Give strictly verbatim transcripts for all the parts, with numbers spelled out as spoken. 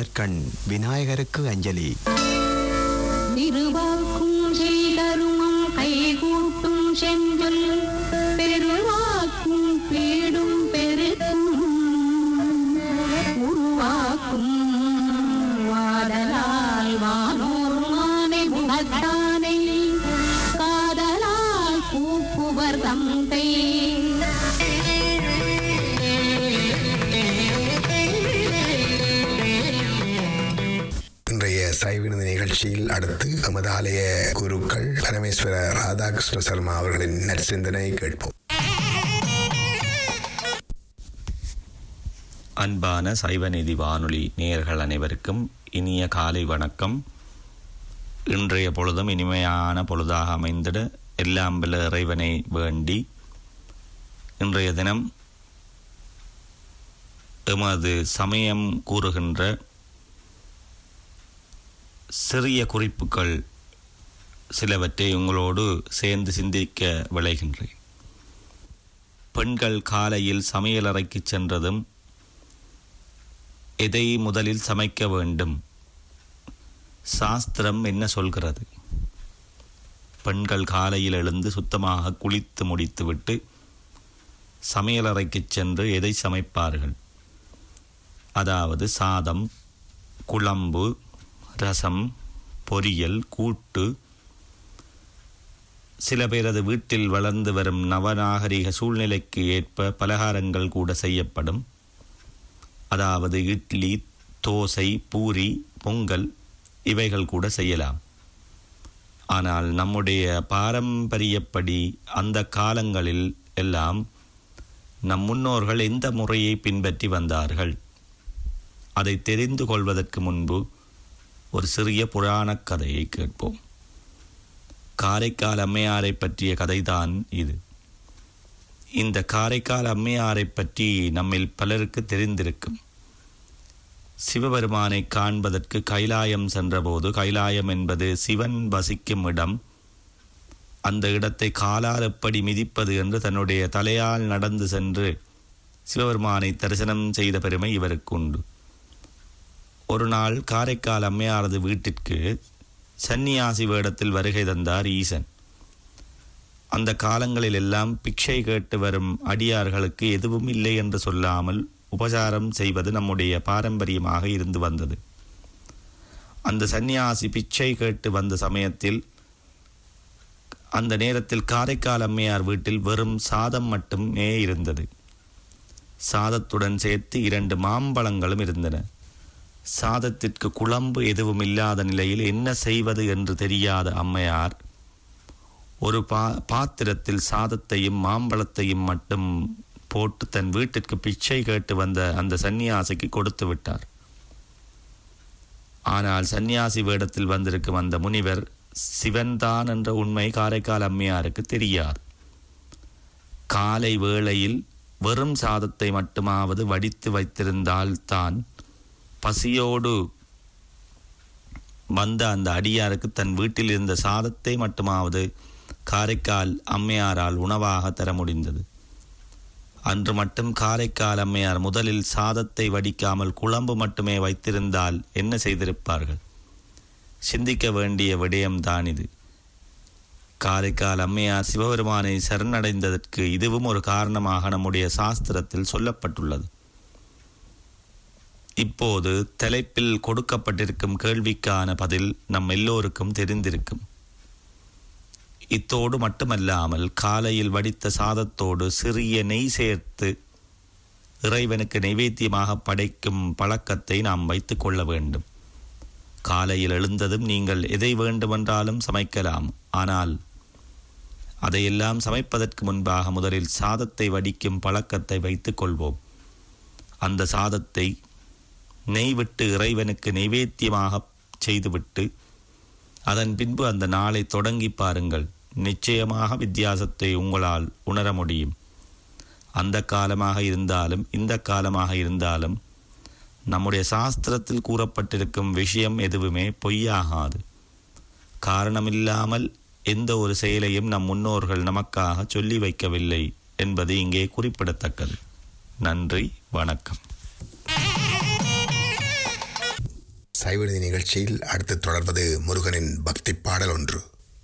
திருவருட்கண் விநாயகருக்கு அஞ்சலி. திருவாக்கும் செய்தருமம் கைகூட்டும் செஞ்சொல் பெருவாக்கும் பீடும் பெருக்கும் உருவாக்கும் வாடலால் வானோர் மானை முகத்தானை காதலால் கூப்புவர் தந்தை. சைவினது நிகழ்ச்சியில் அடுத்து நமது ஆலய குருக்கள் பரமேஸ்வர ராதாகிருஷ்ண சர்மா அவர்களின் நற்சிந்தனை கேட்போம். அன்பான சைவநீதி வானொலி நேயர்கள் அனைவருக்கும் இனிய காலை வணக்கம். இன்றைய பொழுதும் இனிமையான பொழுதாக அமைந்திட எல்லாம் வல்ல இறைவனை வேண்டி இன்றைய தினம் எமது சமயம் கூறுகின்ற சிறிய குறிப்புகள் சிலவற்றை உங்களோடு சேர்ந்து சிந்திக்க விளைகின்றேன். பெண்கள் காலையில் சமையலறைக்கு சென்றதும் எதை முதலில் சமைக்க வேண்டும்? சாஸ்திரம் என்ன சொல்கிறது? பெண்கள் காலையில் எழுந்து சுத்தமாக குளித்து முடித்துவிட்டு சமையலறைக்கு சென்று எதை சமைப்பார்கள்? அதாவது சாதம், குழம்பு, ரசம், பொரியல், கூட்டு. சில பேரது வீட்டில் வளர்ந்து வரும் நவநாகரிக சூழ்நிலைக்கு ஏற்ப பலகாரங்கள் கூட செய்யப்படும். அதாவது இட்லி, தோசை, பூரி, பொங்கல் இவைகள் கூட செய்யலாம். ஆனால் நம்முடைய பாரம்பரியப்படி அந்த காலங்களில் எல்லாம் நம் முன்னோர்கள் எந்த முறையை பின்பற்றி வந்தார்கள்? அதை தெரிந்து கொள்வதற்கு முன்பு ஒரு சிறிய புராணக் கதையை கேட்போம். காரைக்கால் அம்மையாரை பற்றிய கதைதான் இது. இந்த காரைக்கால் அம்மையாரை பற்றி நம்மில் பலருக்கு தெரிந்திருக்கும். சிவபெருமானை காண்பதற்கு கைலாயம் சென்றபோது, கைலாயம் என்பது சிவன் வசிக்கும் இடம், அந்த இடத்தை காலால் எப்படி மிதிப்பது என்று தன்னுடைய தலையால் நடந்து சென்று சிவபெருமானை தரிசனம் செய்த பெருமை இவருக்கு உண்டு. ஒரு நாள் காரைக்கால் அம்மையாரது வீட்டிற்கு சந்நியாசி வேடத்தில் வருகை தந்தார் ஈசன். அந்த காலங்களில் எல்லாம் பிக்ஷை கேட்டு வரும் அடியார்களுக்கு எதுவும் இல்லை என்று சொல்லாமல் உபசாரம் செய்வது நம்முடைய பாரம்பரியமாக இருந்து வந்தது. அந்த சந்நியாசி பிச்சை கேட்டு வந்த சமயத்தில் அந்த நேரத்தில் காரைக்கால் அம்மையார் வீட்டில் வெறும் சாதம் மட்டுமே இருந்தது. சாதத்துடன் சேர்த்து இரண்டு மாம்பழங்களும் இருந்தன. சாதத்திற்கு குழம்பு எதுவும் இல்லாத நிலையில் என்ன செய்வது என்று தெரியாத அம்மையார் ஒரு பா பாத்திரத்தில் சாதத்தையும் மாம்பழத்தையும் மட்டும் போட்டு தன் வீட்டிற்கு பிச்சை கேட்டு வந்த அந்த சந்நியாசிக்கு கொடுத்து விட்டார். ஆனால் சந்நியாசி வேடத்தில் வந்திருக்கும் அந்த முனிவர் சிவன்தான் என்ற உண்மை காரைக்கால் அம்மையாருக்கு தெரியாது. காலை வேளையில் வெறும் சாதத்தை மட்டுமாவது வடித்து வைத்திருந்தால் தான் பசியோடு வந்த அந்த அடியாருக்கு தன் வீட்டில் இருந்த சாதத்தை மட்டுமாவது காரைக்கால் அம்மையாரால் உணவாக தர முடிந்தது. அன்று மட்டும் காரைக்கால் அம்மையார் முதலில் சாதத்தை வடிக்காமல் குழம்பு மட்டுமே வைத்திருந்தால் என்ன செய்திருப்பார்கள்? சிந்திக்க வேண்டிய விடயம்தான் இது. காரைக்கால் அம்மையார் சிவபெருமானை சரணடைந்ததற்கு இதுவும் ஒரு காரணமாக நம்முடைய சாஸ்திரத்தில் சொல்லப்பட்டுள்ளது. இப்போது தலைப்பில் கொடுக்கப்பட்டிருக்கும் கேள்விக்கான பதில் நம் எல்லோருக்கும் தெரிந்திருக்கும். இத்தோடு மட்டுமல்லாமல் காலையில் வடித்த சாதத்தோடு சிறிய நெய் சேர்த்து இறைவனுக்கு நைவேத்தியமாக படைக்கும் பழக்கத்தை நாம் வைத்து கொள்ள வேண்டும். காலையில் எழுந்ததும் நீங்கள் எதை வேண்டுமென்றாலும் சமைக்கலாம். ஆனால் அதையெல்லாம் சமைப்பதற்கு முன்பாக முதலில் சாதத்தை வடிக்கும் பழக்கத்தை வைத்து கொள்வோம். அந்த சாதத்தை நெய் விட்டு இறைவனுக்கு நைவேத்தியமாக செய்துவிட்டு அதன் பின்பு அந்த நாளை தொடங்கி பாருங்கள். நிச்சயமாக வித்தியாசத்தை உங்களால் உணர முடியும். அந்த காலமாக இருந்தாலும் இந்த காலமாக இருந்தாலும் நம்முடைய சாஸ்திரத்தில் கூறப்பட்டிருக்கும் விஷயம் எதுவுமே பொய்யாகாது. காரணமில்லாமல் எந்த ஒரு செயலையும் நம் முன்னோர்கள் நமக்காக சொல்லி வைக்கவில்லை என்பது இங்கே குறிப்பிடத்தக்கது. நன்றி, வணக்கம். சைவநீதி நிகழ்ச்சியில் அடுத்து தொடர்வது முருகனின் பக்தி பாடல் ஒன்று.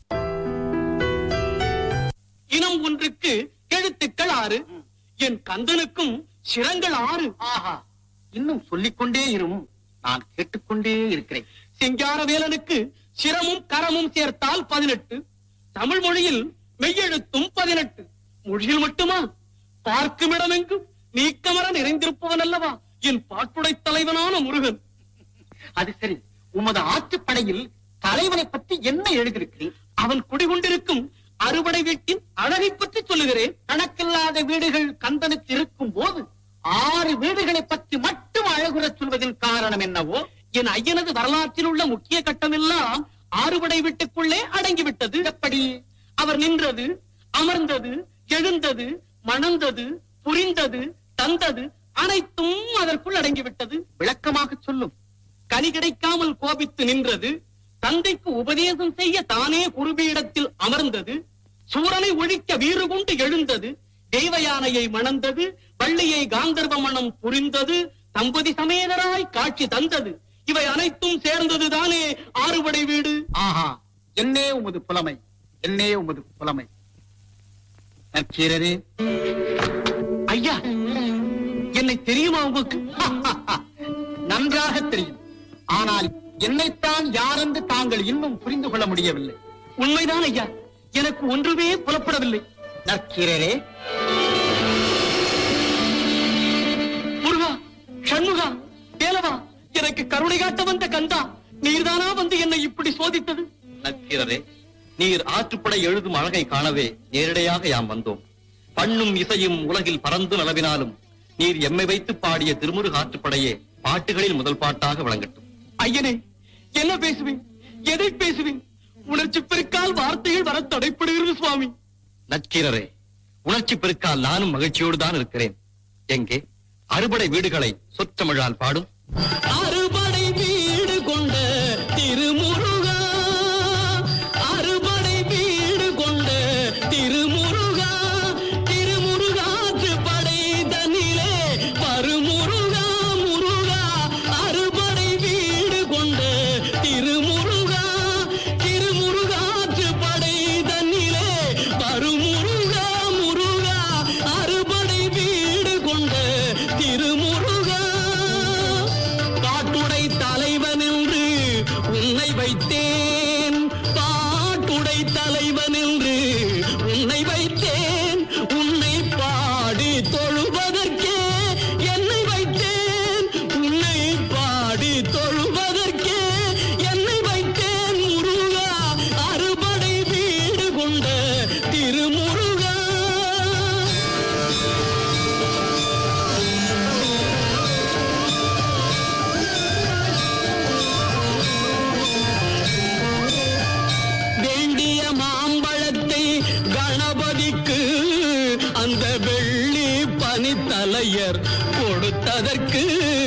இனம் ஒன்றுக்கு எழுத்துக்கள் ஆறு, என் கந்தனுக்கும் சிரங்கள் ஆறு. ஆஹா, இன்னும் சொல்லிக்கொண்டே இரும், நான் கேட்டுக்கொண்டே இருக்கிறேன். சிங்காரவேலனுக்கு சிரமும் கரமும் சேர்த்தால் பதினெட்டு. தமிழ் மொழியில் மெய்யெழுத்தும் பதினெட்டு. மொழியில் மட்டுமா? பார்க்கும் இடமெங்கும் நீக்கமர நிறைந்திருப்பவன் அல்லவா என் பாட்டுடை தலைவனான முருகன். அது சரி, உமது ஆற்றுப்படையில் தலைவனை பற்றி என்ன எழுதியிருக்கிறேன்? அவன் குடிகொண்டிருக்கும் அறுபடை வீட்டின் அழகை பற்றி சொல்லுகிறேன். கணக்கில்லாத வீடுகள் கந்தனுக்கு இருக்கும் போது ஆறு வீடுகளை பற்றி மட்டும் அழகுறச் சொல்வதின் காரணம் என்னவோ? என் ஐயனது வரலாற்றில் உள்ள முக்கிய கட்டம் எல்லாம் ஆறுபடை வீட்டுக்குள்ளே அடங்கிவிட்டது. எப்படி? அவர் நின்றது, அமர்ந்தது, எழுந்தது, மணந்தது, புரிந்தது, தந்தது அனைத்தும் அதற்குள் அடங்கிவிட்டது. விளக்கமாக சொல்லும். கனி கிடைக்காமல் கோபித்து நின்றது, தந்தைக்கு உபதேசம் செய்ய தானே குருபீடத்தில் அமர்ந்தது, சூரனை ஒழிக்க வீறு கொண்டு எழுந்தது, தெய்வ யானையை மணந்தது, வள்ளியை காந்தர்வ மணம் புரிந்தது, தம்பதி சமேதராய் காட்சி தந்தது. இவை அனைத்தும் சேர்ந்தது தானே ஆறுபடை வீடு. ஆஹா, என்னே உமது புலமை, என்னே உமது புலமை. நற்கீரரே, ஐயா, என்னை தெரியுமா உங்களுக்கு? நன்றாக தெரியும். ஆனால் என்னைத்தான் யாரென்று தாங்கள் இன்னும் புரிந்து கொள்ள முடியவில்லை. உண்மைதான் ஐயா, எனக்கு ஒன்றுமே புலப்படவில்லை. நற்கீரரே, முருகா, சண்முகா, தேலவா, எனக்கு கருணை காட்ட வந்த கந்தா, நீர்தானா வந்து என்னை இப்படி சோதித்தது? நற்கீரரே, நீர் ஆற்றுப்படை எழுதும் அழகை காணவே நேரடியாக யாம் வந்தோம். பண்ணும் இசையும் உலகில் பறந்து நலவினாலும் நீர் எம்மை வைத்து பாடிய திருமுருக ஆற்றுப்படையே பாட்டுகளில் முதல் பாட்டாக விளங்கட்டும். ஐயனே, என்ன பேசுவேன், எதை பேசுவேன்? உணர்ச்சி பெருக்கால் வார்த்தைகள் வர தடைப்படுகிறது சுவாமி. நற்கீரரே, உணர்ச்சி பெருக்கால் நானும் மகிழ்ச்சியோடு தான் இருக்கிறேன். எங்கே அறுபடை வீடுகளை சொற்றமிழால் பாடும். அறுபடை வீடு கொண்ட திருமுருகா, அறுபடை வீடு கொண்ட திருமுருகா, திருமுருகாற்று படை தன்னிலே வருமுருகா, முருகா, அறுபடை வீடு கொண்ட திருமுருகா, திருமுருகாற்று படை தன்னிலே வருமுருகா, முருகா, அறுபடை வீடு கொண்ட திருமுருகா. பாட்டுடை தலைவன் என்று உன்னை வைத்தேன், பாட்டுடை தலைவன் என்று உன்னை வைத்தேன், உன்னை பாடி தொழுவதற்கே என்னை வைத்தேன், உன்னை பாடி தொழுவதற்கே என்னை வைத்தேன். முருகா, அறுபடை வீடு கொண்ட திருமுருகா. வேண்டிய மாம்பழத்தை கணபதிக்கு அந்த வெள்ளி பனித்தலையர் கொடுத்ததற்கு,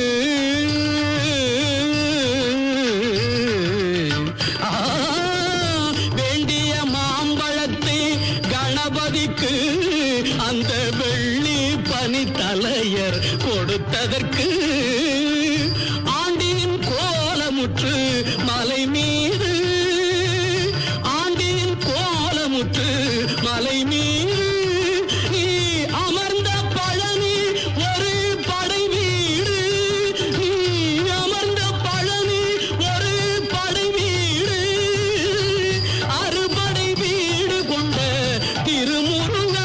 ஆ, வேண்டிய மாம்பழத்தை கணபதிக்கு அந்த வெள்ளி பனித்தலையர் கொடுத்ததற்கு, ஆண்டியின் கோலமுற்று மலை மீது, ஆண்டியின் கோலமுற்று மலை மீது நீ அமர்ந்த பழனி ஒரு படை வீடு, நீ அமர்ந்த பழனி ஒரு படை வீடு, அறுபடை வீடு கொண்ட திருமுருகா.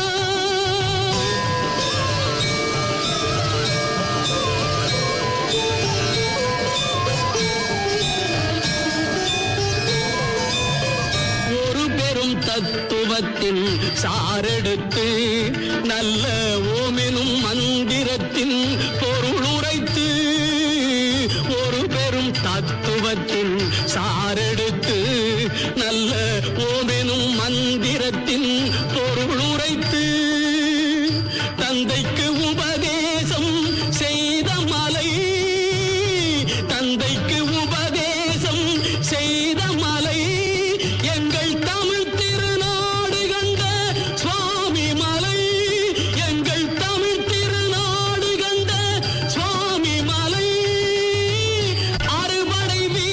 ஒரு பெரும் தத்துவத்தின் சாரெடுத்து நல்ல ஓமெனும் மந்திரத்தின் பொருள் உரைத்து, ஒரு பெரும் தத்துவத்தின் சாரெடுத்து நல்ல ஓமெனும் மந்திரத்தின் பொருள் உரைத்து, தந்தைக்கு உபதேசம் செய்த மலை, தந்தைக்கு உபதேசம் செய்த மலை, எங்கள் தமிழ் திருநாடு கண்ட சுவாமி மலை, எங்கள் தமிழ் திருநாடு கண்ட சுவாமி மலை, அறுபடை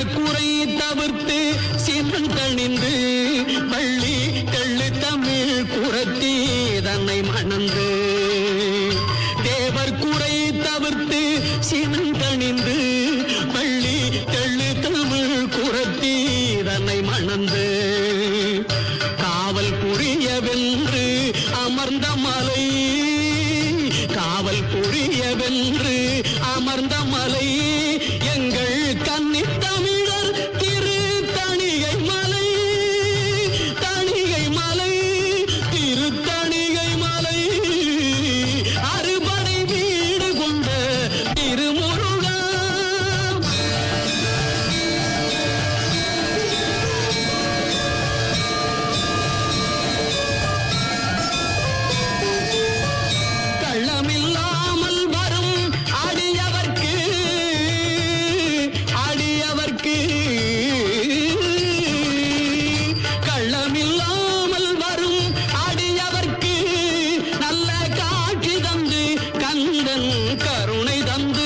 குறை தவிர்த்து சிறந்தணிந்து பள்ளி தெள்ளு தமிழ் குரத்தி தன்னை மணந்து தேவர் குறை தவிர்த்து சிறந்தணிந்து பள்ளி தெள்ளு தமிழ் குரத்தி தன்னை மணந்து காவல் புரியவென்று அமர்ந்த மலை காவல் புரியவென்று அமர்ந்த மலை எங்கள் கன்னித் தமிழர் திரு தணிகை மலை தணிகை மலை திரு தணிகை மலை அறுபடை வீடு கொண்ட திருமுருகா கள்ளமில்லாமல் வரும் அடியவர்க்கு அடியவர்க்கு கள்ளமில்லாமல் வரும் அடியவர்க்கு நல்ல காட்சி தந்து கந்தன் கருணை தந்து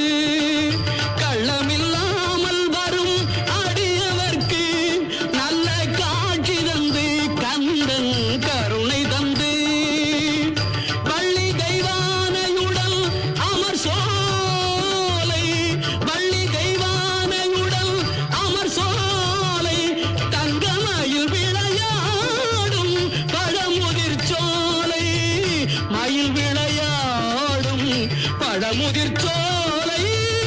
கள்ளமில்லாமல் வரும் அடியவர்க்கு நல்ல காட்சி தந்து கந்தன் கருணை தந்து வள்ளி தெய்வானையுடல் அமர் சோலை வள்ளி தெய்வானையுடல் அமர் சோலை தங்கமயில் விளையாடும் பழமுதிர் சோலை மயில் விளையாடும் பழமுதிர் சோலை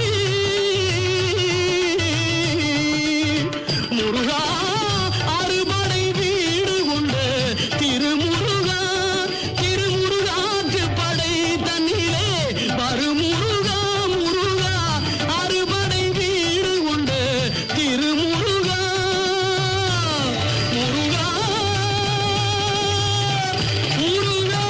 முருகா அறுபடை வீடு கொண்ட திருமுருகா திருமுருகாற்று படை தன்னிலே வருமுருகா முருகா அறுபடை வீடு கொண்ட திருமுருகா முருகா முருகா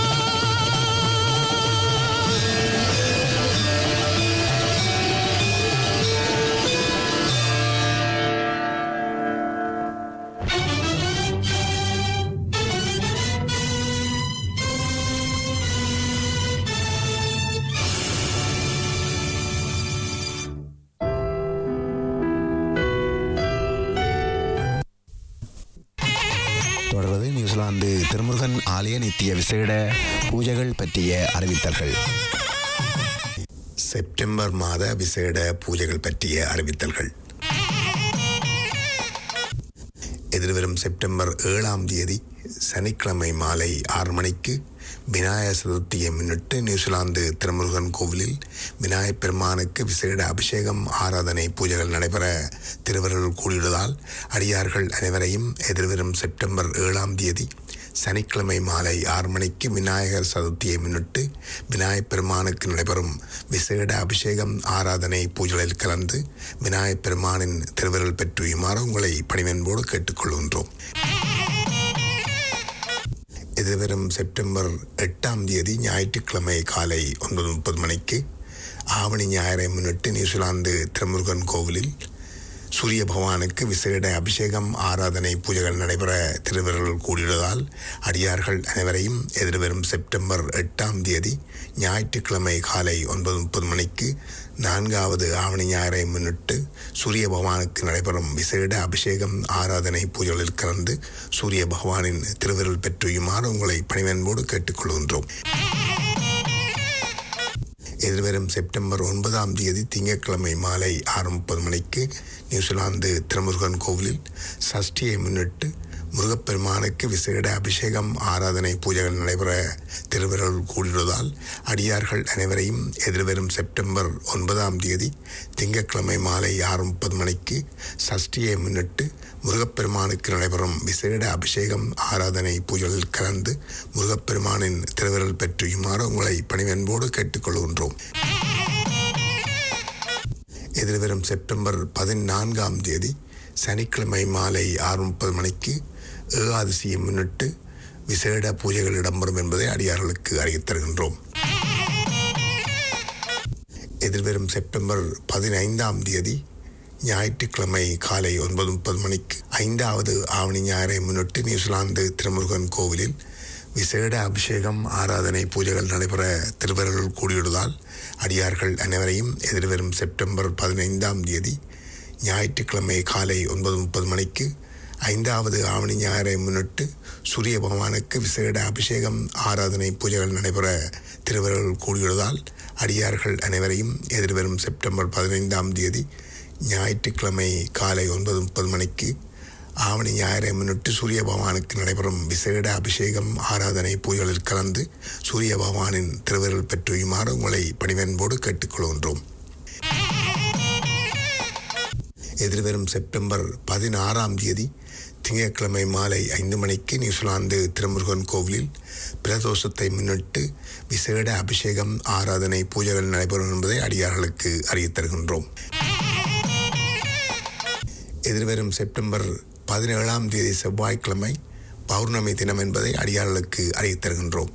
தொடர்வது நியூசிலாந்து திருமுருகன் ஆலய நித்திய விசேட பூஜைகள் பற்றிய அறிவித்தல்கள். செப்டம்பர் மாத விசேட பூஜைகள் பற்றிய அறிவித்தல்கள். எதிர்வரும் செப்டம்பர் ஏழாம் தேதி சனிக்கிழமை மாலை ஆறு மணிக்கு விநாயகர் சதுர்த்தியை முன்னிட்டு நியூசிலாந்து திருமுருகன் கோவிலில் விநாயகப் பெருமானுக்கு விசேட அபிஷேகம் ஆராதனை பூஜைகள் நடைபெற திருவருள் கூடியுள்ளதால் அடியார்கள் அனைவரையும் எதிர்வரும் செப்டம்பர் ஏழாம் தேதி சனிக்கிழமை மாலை ஆறு மணிக்கு விநாயகர் சதுர்த்தியை முன்னிட்டு விநாயகப் பெருமானுக்கு நடைபெறும் விசேட அபிஷேகம் ஆராதனை பூஜைகளில் கலந்து விநாயகப் பெருமானின் திருவருள் பெற்றுமாறு உங்களை பணிவன்போடு கேட்டுக்கொள்கின்றோம். எதிர்வரும் செப்டம்பர் எட்டாம் தேதி ஞாயிற்றுக்கிழமை காலை ஒன்பது முப்பது மணிக்கு ஆவணி ஞாயிறை முன்னிட்டு நியூசிலாந்து திருமுருகன் கோவிலில் சூரிய பகவானுக்கு விசேட அபிஷேகம் ஆராதனை பூஜைகள் நடைபெற திருவருள் கூடியுள்ளதால் அடியார்கள் அனைவரையும் எதிர்வரும் செப்டம்பர் எட்டாம் தேதி ஞாயிற்றுக்கிழமை காலை ஒன்பது முப்பது மணிக்கு நான்காவது ஆவணி ஞாயிறை முன்னிட்டு சூரிய பகவானுக்கு நடைபெறும் விசேட அபிஷேகம் ஆராதனை பூஜைகளில் கலந்து சூரிய பகவானின் திருவருள் பெற்றுமாறு உங்களை பணிவன்போடு கேட்டுக்கொள்கின்றோம். எதிர்வரும் செப்டம்பர் ஒன்பதாம் தேதி திங்கட்கிழமை மாலை ஆறு முப்பது மணிக்கு நியூசிலாந்து திருமுருகன் கோவிலில் சஷ்டியை முன்னிட்டு முருகப்பெருமானுக்கு விசேட அபிஷேகம் ஆராதனை பூஜைகள் நடைபெற திருவருள் கூடியுள்ளதால் அடியார்கள் அனைவரையும் எதிர்வரும் செப்டம்பர் ஒன்பதாம் தேதி திங்கட்கிழமை மாலை ஆறு முப்பது மணிக்கு சஷ்டியை முன்னிட்டு முருகப்பெருமானுக்கு நடைபெறும் விசேட அபிஷேகம் ஆராதனை பூஜைகளில் கலந்து முருகப்பெருமானின் திருவருள் பெற்றுமாறு உங்களை பணிவன்போடு கேட்டுக்கொள்கின்றோம். எதிர்வரும் செப்டம்பர் பதினான்காம் தேதி சனிக்கிழமை மாலை ஆறு முப்பது மணிக்கு ஏகாதசியை முன்னிட்டு விசேட பூஜைகள் இடம்பெறும் என்பதை அடியார்களுக்கு அறிவித் தருகின்றோம். எதிர்வரும் செப்டம்பர் பதினைந்தாம் தேதி ஞாயிற்றுக்கிழமை காலை ஒன்பது முப்பது மணிக்கு ஐந்தாவது ஆவணி ஞாயிறை முன்னிட்டு நியூசிலாந்து திருமுருகன் கோவிலில் விசேட அபிஷேகம் ஆராதனை பூஜைகள் நடைபெற திருவருள் கூடியுள்ளதால் அடியார்கள் அனைவரையும் எதிர்வரும் செப்டம்பர் பதினைந்தாம் தேதி ஞாயிற்றுக்கிழமை காலை ஒன்பது முப்பது மணிக்கு ஐந்தாவது ஆவணி ஞாயிறை முன்னிட்டு சூரிய பகவானுக்கு விசேட அபிஷேகம் ஆராதனை பூஜைகள் நடைபெற திருவருள் கூடியுள்ளதால் அடியார்கள் அனைவரையும் எதிர்வரும் செப்டம்பர் பதினைந்தாம் தேதி ஞாயிற்றுக்கிழமை காலை ஒன்பது முப்பது மணிக்கு ஆவணி ஞாயிறை முன்னிட்டு சூரிய பகவானுக்கு நடைபெறும் விசேட அபிஷேகம் ஆராதனை பூஜைகளில் கலந்து சூரிய பகவானின் திருவருள் பெற்றுமாறு உங்களை பணிவன்போடு கேட்டுக்கொள்கின்றோம். எதிர்வரும் செப்டம்பர் பதினாறாம் தேதி திங்கட்கிழமை மாலை ஐந்து மணிக்கு நியூசிலாந்து திருமுருகன் கோவிலில் பிரதோஷத்தை முன்னிட்டு விசேட அபிஷேகம் ஆராதனை பூஜைகள் நடைபெறும் என்பதை அடியார்களுக்கு அறிவித் தருகின்றோம். எதிர்வரும் செப்டம்பர் பதினேழாம் தேதி செவ்வாய்க்கிழமை பௌர்ணமி தினம் என்பதை அடியார்களுக்கு அறிவித் தருகின்றோம்.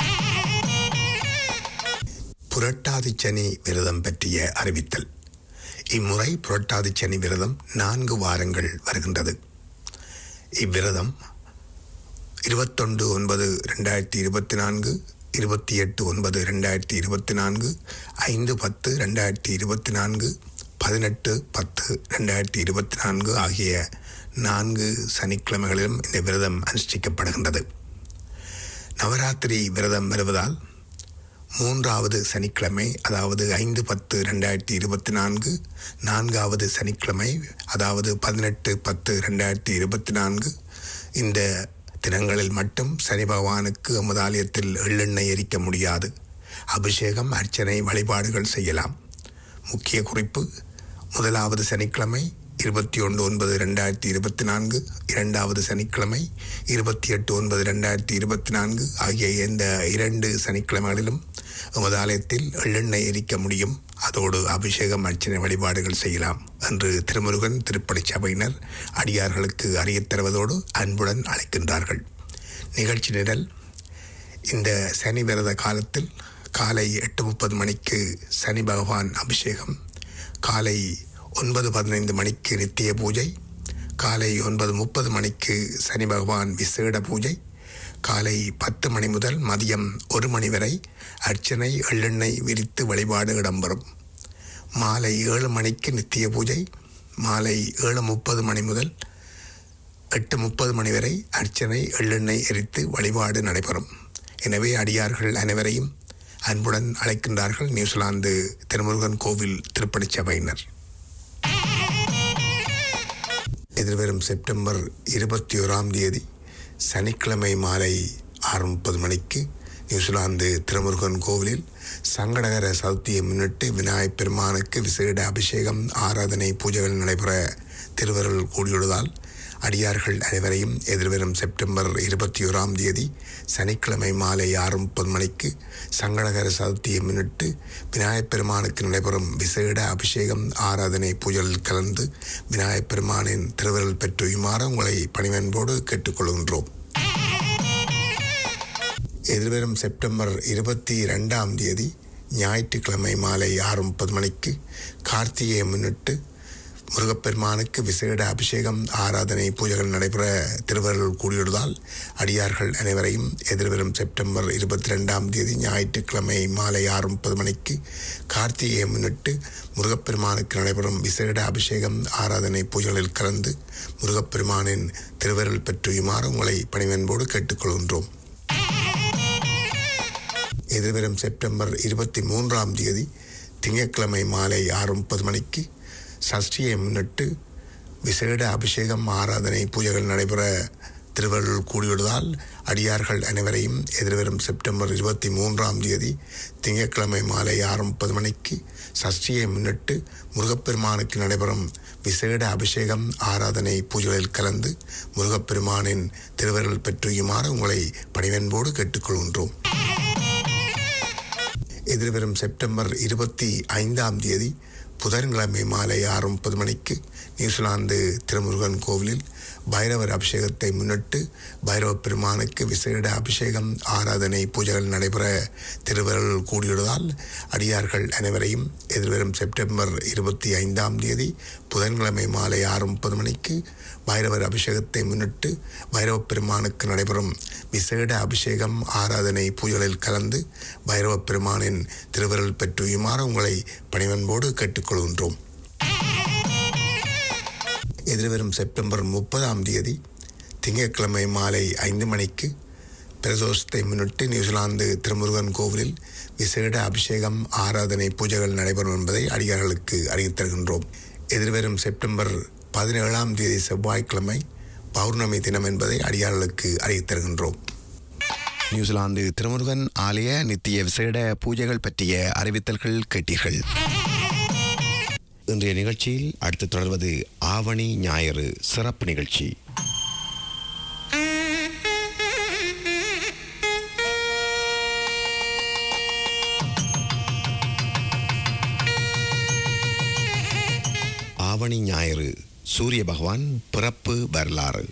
புரட்டாதி சனி விரதம் பற்றிய அறிவித்தல். இம்முறை புரட்டாதி சனி விரதம் நான்கு வாரங்கள் வருகின்றது. இவ்விரதம் இருபத்தொன்று ஒன்பது ரெண்டாயிரத்தி இருபத்தி நான்கு இருபத்தி எட்டு ஒன்பது ரெண்டாயிரத்தி இருபத்தி நான்கு ஐந்து பத்து ரெண்டாயிரத்தி இருபத்தி நான்கு பதினெட்டு பத்து ரெண்டாயிரத்தி இருபத்தி நான்கு ஆகிய நான்கு சனிக்கிழமைகளிலும் இந்த விரதம் அனுஷ்டிக்கப்படுகின்றது. நவராத்திரி விரதம் வருவதால் மூன்றாவது சனிக்கிழமை அதாவது ஐந்து பத்து ரெண்டாயிரத்தி இருபத்தி நான்கு நான்காவது சனிக்கிழமை அதாவது பதினெட்டு பத்து ரெண்டாயிரத்தி இருபத்தி நான்கு இந்த தினங்களில் மட்டும் சனி பகவானுக்கு எமது ஆலயத்தில் எள்ளெண்ணெய் எரிக்க முடியாது. அபிஷேகம் அர்ச்சனை வழிபாடுகள் செய்யலாம். முக்கிய குறிப்பு: முதலாவது சனிக்கிழமை இருபத்தி ஒன்று ஒன்பது ரெண்டாயிரத்தி இருபத்தி நான்கு இரண்டாவது சனிக்கிழமை இருபத்தி எட்டு ஒன்பது ரெண்டாயிரத்தி இருபத்தி நான்கு ஆகிய இந்த இரண்டு சனிக்கிழமைகளிலும் எமது ஆலயத்தில் எள்ளெண்ணெய் எரிக்க முடியும். அதோடு அபிஷேகம் அர்ச்சனை வழிபாடுகள் செய்யலாம் என்று திருமுருகன் திருப்படை சபையினர் அடியார்களுக்கு அறியத் தருவதோடு அன்புடன் அழைக்கின்றார்கள். நிகழ்ச்சி நிரல்: இந்த சனி விரத காலத்தில் காலை எட்டு முப்பது மணிக்கு சனி பகவான் அபிஷேகம், காலை ஒன்பது பதினைந்து மணிக்கு நித்திய பூஜை, காலை ஒன்பது முப்பது மணிக்கு சனி பகவான் விசேட பூஜை, காலை பத்து மணி முதல் மதியம் ஒரு மணி வரை அர்ச்சனை எள்ளெண்ணெய் விரித்து வழிபாடு இடம்பெறும். மாலை ஏழு மணிக்கு நித்திய பூஜை, மாலை ஏழு முப்பது மணி முதல் எட்டு முப்பது மணி வரை அர்ச்சனை எள்ளெண்ணெய் எரித்து வழிபாடு நடைபெறும். எனவே அடியார்கள் அனைவரையும் அன்புடன் அழைக்கின்றார்கள் நியூசிலாந்து திருமுருகன் கோவில் திருப்படை சபையினர். எதிர்வரும் செப்டம்பர் இருபத்தி ஓராம் தேதி சனிக்கிழமை மாலை ஆறு முப்பது மணிக்கு நியூசிலாந்து திருமுருகன் கோவிலில் சங்கடகர சதுர்த்தியை முன்னிட்டு விநாயகப் பெருமானுக்கு விசேட அபிஷேகம் ஆராதனை பூஜைகள் நடைபெற திருவருள் கூடியுள்ளதால் அடியார்கள் அனைவரையும் எதிர்வரும் செப்டம்பர் இருபத்தி ஓராம் தேதி சனிக்கிழமை மாலை ஆறு முப்பது மணிக்கு சங்கடகர சதுர்த்தியை முன்னிட்டு விநாயகப் பெருமானுக்கு நடைபெறும் விசேட அபிஷேகம் ஆராதனை பூஜைகளில் கலந்து விநாயகப் பெருமானின் திருவருள் பெற்றுமாறு உங்களை பணிவன்போடு கேட்டுக்கொள்கின்றோம். எதிர்வரும் செப்டம்பர் இருபத்தி இரண்டாம் தேதி ஞாயிற்றுக்கிழமை மாலை ஆறு முப்பது மணிக்கு கார்த்திகையை முன்னிட்டு முருகப்பெருமானுக்கு விசேட அபிஷேகம் ஆராதனை பூஜைகள் நடைபெற திருவருள் கூடியுள்ளதால் அடியார்கள் அனைவரையும் எதிர்வரும் செப்டம்பர் இருபத்தி ரெண்டாம் தேதி ஞாயிற்றுக்கிழமை மாலை ஆறு முப்பது மணிக்கு கார்த்திகையை முன்னிட்டு முருகப்பெருமானுக்கு நடைபெறும் விசேட அபிஷேகம் ஆராதனை பூஜைகளில் கலந்து முருகப்பெருமானின் திருவருள் பெற்றுமாறு உங்களை பணிவன்போடு கேட்டுக்கொள்கின்றோம். எதிர்வரும் செப்டம்பர் இருபத்தி மூன்றாம் தேதி திங்கட்கிழமை மாலை ஆறு முப்பது மணிக்கு சஷ்டியை முன்னிட்டு விசேட அபிஷேகம் ஆராதனை பூஜைகள் நடைபெற திருவருள் கூடியுள்ளதால் அடியார்கள் அனைவரையும் எதிர்வரும் செப்டம்பர் இருபத்தி மூன்றாம் தேதி திங்கட்கிழமை மாலை ஆறு முப்பது மணிக்கு சஷ்டியை முன்னிட்டு முருகப்பெருமானுக்கு நடைபெறும் விசேட அபிஷேகம் ஆராதனை பூஜைகளில் கலந்து முருகப்பெருமானின் திருவருள் பெற்றுமாறு உங்களை பணிவன்போடு கேட்டுக்கொள்கின்றோம். எதிர்வரும் செப்டம்பர் இருபத்தி ஐந்தாம் தேதி புதன்கிழமை மாலை ஆறு முப்பது மணிக்கு நியூசிலாந்து திருமுருகன் கோவிலில் பைரவர் அபிஷேகத்தை முன்னிட்டு பைரவ பெருமானுக்கு விசேட அபிஷேகம் ஆராதனை பூஜைகள் நடைபெற திருவருள் கூடியுள்ளதால் அடியார்கள் அனைவரையும் எதிர்வரும் செப்டம்பர் இருபத்தி ஐந்தாம் தேதி புதன்கிழமை மாலை ஆறு முப்பது மணிக்கு பைரவர் அபிஷேகத்தை முன்னிட்டு பைரவ பெருமானுக்கு நடைபெறும் விசேட அபிஷேகம் ஆராதனை பூஜைகளில் கலந்து பைரவ பெருமானின் திருவருள் பெற்றுமாறு உங்களை பணிவன்போடு கேட்டுக்கொள்கின்றோம். எதிர்வரும் செப்டம்பர் முப்பதாம் தேதி திங்கட்கிழமை மாலை ஐந்து மணிக்கு பிரதோஷத்தை முன்னிட்டு நியூசிலாந்து திருமுருகன் கோவிலில் விசேட அபிஷேகம் ஆராதனை பூஜைகள் நடைபெறும் என்பதை அடியார்களுக்கு அறிவித்தருகின்றோம். எதிர்வரும் செப்டம்பர் பதினேழாம் தேதி செவ்வாய்க்கிழமை பௌர்ணமி தினம் என்பதை அடியார்களுக்கு அறிவித்தருகின்றோம். நியூசிலாந்து திருமுருகன் ஆலய நித்திய விசேட பூஜைகள் பற்றிய அறிவித்தல்கள் கேட்டீர்கள். இன்றைய நிகழ்ச்சியில் அடுத்து தொடர்வது ஆவணி ஞாயிறு சிறப்பு நிகழ்ச்சி. ஆவணி ஞாயிறு சூரிய பகவான் பிறப்பு வரலாறு.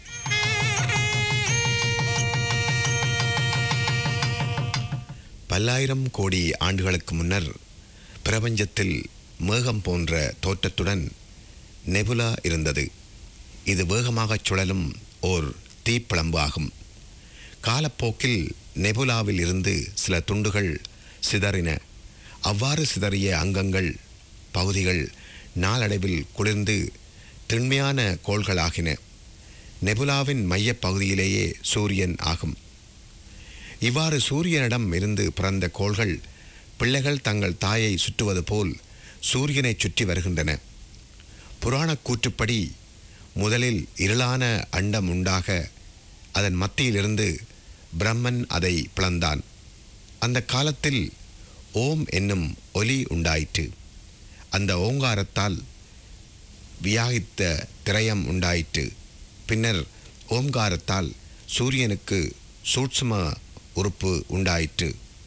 பல்லாயிரம் கோடி ஆண்டுகளுக்கு முன்னர் பிரபஞ்சத்தில் மேகம் போன்ற தோற்றத்துடன் நெபுலா இருந்தது. இது வேகமாகச் சுழலும் ஓர் தீப்பிழம்பு ஆகும். காலப்போக்கில் நெபுலாவில் இருந்து சில துண்டுகள் சிதறின. அவ்வாறு சிதறிய அங்கங்கள் பகுதிகள் நாளடைவில் குளிர்ந்து திண்மையான கோள்களாகின. நெபுலாவின் மையப் பகுதியிலேயே சூரியன் ஆகும். இவ்வாறு சூரியனிடம் இருந்து பிறந்த கோள்கள் பிள்ளைகள் தங்கள் தாயை சுற்றுவது போல் சூரியனை சுற்றி வருகின்றன. புராணக் கூற்றுப்படி முதலில் இருளான அண்டம் உண்டாக அதன் மத்தியிலிருந்து பிரம்மன் அதை பிளந்தான். அந்த காலத்தில் ஓம் என்னும் ஒலி உண்டாயிற்று. அந்த ஓங்காரத்தால் வியாகித்த திரயம் உண்டாயிற்று. பின்னர் ஓம்காரத்தால் சூரியனுக்கு சூட்சும உறுப்பு உண்டாயிற்று.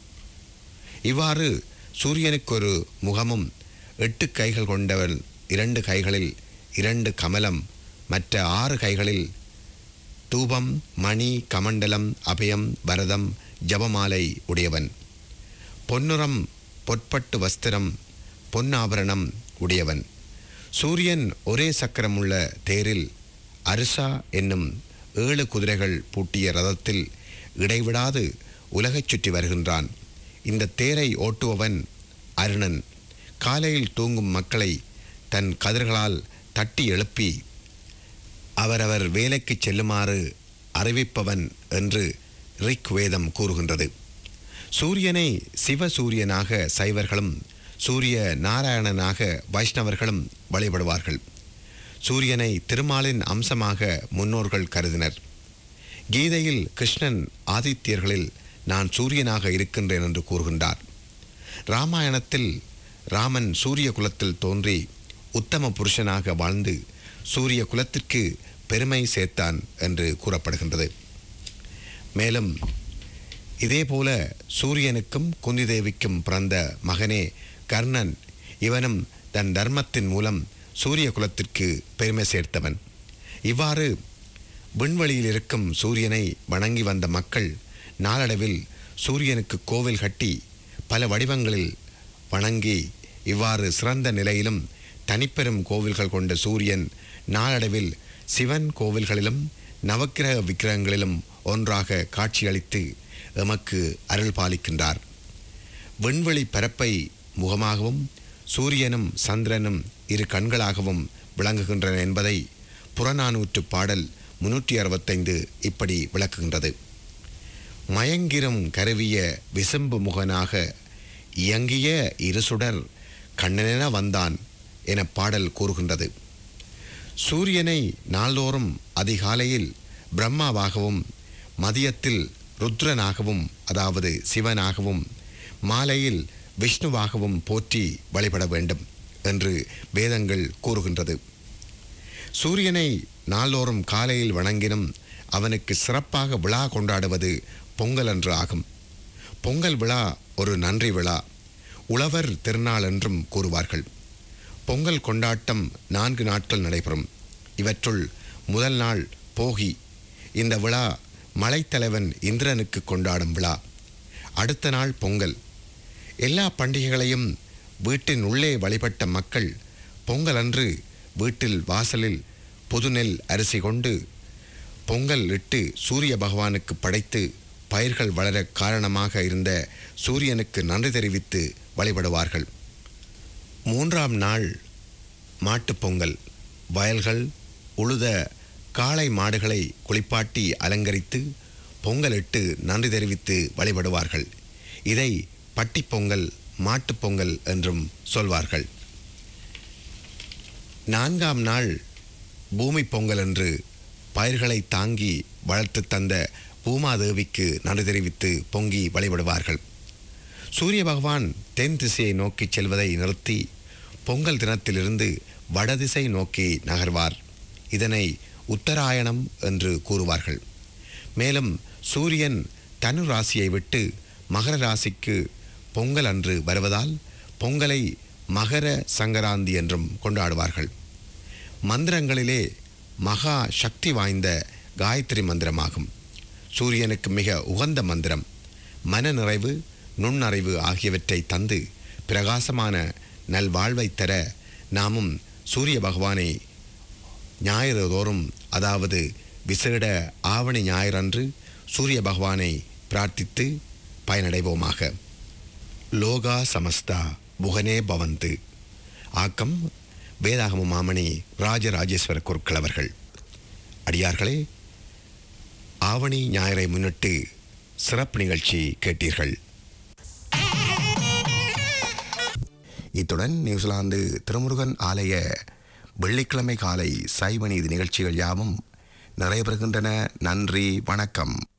இவ்வாறு சூரியனுக்கு ஒரு முகமும் எட்டு கைகள் கொண்டவன், இரண்டு கைகளில் இரண்டு கமலம், மற்ற ஆறு கைகளில் தூபம், மணி, கமண்டலம், அபயம், வரதம், ஜபமாலை உடையவன். பொன்னுரம் பொற்பட்டு வஸ்திரம், பொன்னாபரணம் உடையவன். சூரியன் ஒரே சக்கரமுள்ள தேரில் அரிசா என்னும் ஏழு குதிரைகள் பூட்டிய ரதத்தில் இடைவிடாது உலகைச் சுற்றி வருகின்றான். இந்த தேரை ஓட்டுபவன் அருணன். காலையில் தூங்கும் மக்களை தன் கதிர்களால் தட்டி எழுப்பி அவரவர் வேலைக்கு செல்லுமாறு அறிவிப்பவன் என்று ரிக் வேதம் கூறுகின்றது. சூரியனை சிவசூரியனாக சைவர்களும் சூரிய நாராயணனாக வைஷ்ணவர்களும் வழிபடுவார்கள். சூரியனை திருமாலின் அம்சமாக முன்னோர்கள் கருதினர். கீதையில் கிருஷ்ணன் ஆதித்யர்களில் நான் சூரியனாக இருக்கின்றேன் என்று கூறுகின்றார். இராமாயணத்தில் ராமன் சூரிய குலத்தில் தோன்றி உத்தம புருஷனாக வாழ்ந்து சூரிய குலத்திற்கு பெருமை சேர்த்தான் என்று கூறப்படுகின்றது. மேலும் இதேபோல சூரியனுக்கும் குந்தி தேவிக்கும் பிறந்த மகனே கர்ணன். இவனும் தன் தர்மத்தின் மூலம் சூரிய குலத்திற்கு பெருமை சேர்த்தவன். இவ்வாறு விண்வெளியில் இருக்கும் சூரியனை வணங்கி வந்த மக்கள் நாளடைவில் சூரியனுக்கு கோவில் கட்டி பல வடிவங்களில் வணங்கி இவ்வாறு சிறந்த நிலையிலும் தனிப்பெரும் கோவில்கள் கொண்ட சூரியன் நாளடைவில் சிவன் கோவில்களிலும் நவக்கிரக விக்கிரகங்களிலும் ஒன்றாக காட்சியளித்து எமக்கு அருள் பாலிக்கின்றார். விண்வெளி பரப்பை முகமாகவும் சூரியனும் சந்திரனும் இரு கண்களாகவும் விளங்குகின்றன என்பதை புறநானூற்று பாடல் முன்னூற்றி அறுபத்தைந்து இப்படி விளக்குகின்றது. மயங்கிரும் கருவிய விசும்பு முகனாக இயங்கிய இருசுடர் கண்ணனென வந்தான் என பாடல் கூறுகின்றது. சூரியனை நாள்தோறும் அதிகாலையில் பிரம்மாவாகவும் மதியத்தில் ருத்ரனாகவும் அதாவது சிவனாகவும் மாலையில் விஷ்ணுவாகவும் போற்றி வழிபட வேண்டும் என்று வேதங்கள் கூறுகின்றது. சூரியனை நாள்தோறும் காலையில் வணங்கினும் அவனுக்கு சிறப்பாக விழா கொண்டாடுவது பொங்கல் என்று ஆகும். பொங்கல் விழா ஒரு நன்றி விழா, உழவர் திருநாள் என்றும் கூறுவார்கள். பொங்கல் கொண்டாட்டம் நான்கு நாட்கள் நடைபெறும். இவற்றுள் முதல் நாள் போகி. இந்த விழா மலைத்தலைவன் இந்திரனுக்கு கொண்டாடும் விழா. அடுத்த நாள் பொங்கல். எல்லா பண்டிகைகளையும் வீட்டின் உள்ளே வழிபட்ட மக்கள் பொங்கல் அன்று வீட்டில் வாசலில் புதுநெல் அரிசி கொண்டு பொங்கல் இட்டு சூரிய பகவானுக்கு படைத்து பயிர்கள் வளர காரணமாக இருந்த சூரியனுக்கு நன்றி தெரிவித்து வழிபடுவார்கள். மூன்றாம் நாள் மாட்டுப் பொங்கல். வயல்கள் உழுத காளை மாடுகளை குளிப்பாட்டி அலங்கரித்து பொங்கலிட்டு நன்றி தெரிவித்து வழிபடுவார்கள். இதை பட்டிப் பொங்கல், மாட்டுப் பொங்கல் என்றும் சொல்வார்கள். நான்காம் நாள் பூமி பொங்கல் என்று பயிர்களை தாங்கி வளர்த்து தந்த பூமாதேவிக்கு நன்றி தெரிவித்து பொங்கி வழிபடுவார்கள். சூரிய பகவான் தென் திசையை நோக்கி செல்வதை நிறுத்தி பொங்கல் தினத்திலிருந்து வடதிசை நோக்கி நகர்வார். இதனை உத்தராயணம் என்று கூறுவார்கள். மேலும் சூரியன் தனு ராசியை விட்டு மகர ராசிக்கு பொங்கல் அன்று வருவதால் பொங்கலை மகர சங்கராந்தி என்றும் கொண்டாடுவார்கள். மந்திரங்களிலே மகா சக்தி வாய்ந்த காயத்ரி மந்திரமாகும். சூரியனுக்கு மிக உகந்த மந்திரம். மன நிறைவு, நுண்ணறிவு ஆகியவற்றை தந்து பிரகாசமான நல்வாழ்வை தர நாமும் சூரிய பகவானை ஞாயிறு தோறும், அதாவது விசேட ஆவணி ஞாயிறன்று சூரிய பகவானை பிரார்த்தித்து பயனடைவோமாக. லோகா சமஸ்தா புகனே பவந்து. ஆக்கம் வேதாகம மாமணி ராஜராஜேஸ்வர குருக்கள் அவர்கள். அடியார்களே, ஆவணி ஞாயிறை முன்னிட்டு சிறப்பு நிகழ்ச்சி கேட்டீர்கள். இத்துடன் நியூசிலாந்து திருமுருகன் ஆலய வெள்ளிக்கிழமை காலை சைவ நீதி நிகழ்ச்சிகள் யாவும் நிறைய பெறுகின்றன. நன்றி, வணக்கம்.